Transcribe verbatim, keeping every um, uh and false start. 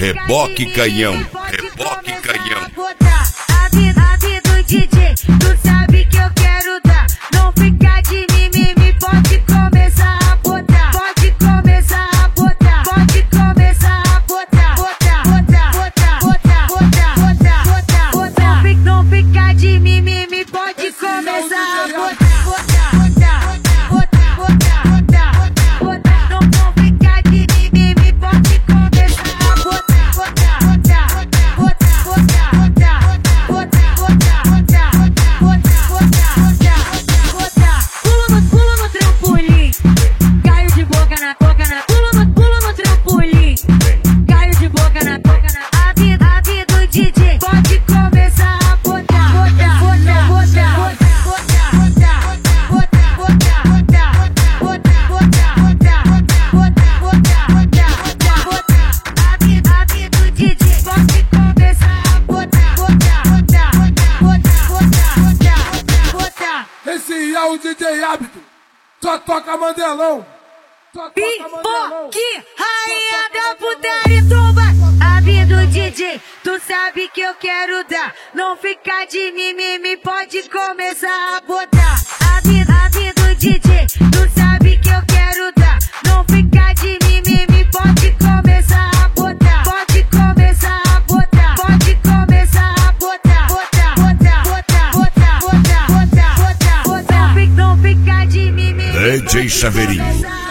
Reboque canhão, reboque canhão. A vida, a vida do D J, tu sabe que eu quero dar. Não fica de mimimi, pode começar a botar. Pode começar a botar, pode começar a botar. Botar, botar, botar, botar, botar, botar, botar, botar. Não fica de mimimi, pode começar a botar. Esse é o D J Hábito, só toca Mandelão. Pipoque, rainha da putaria, tumba. A vida do D J, tu sabe que eu quero dar. Não fica de mimimi, pode começar a botar. A vida, a vida do D J, tu sabe que eu quero dar. Não fica de mimimi, pode começar a botar. Pode começar a botar, pode começar a botar. Botar, botar, botar, botar, botar, botar, botar, botar. Não fica de mimimi. D J Chaveirinho.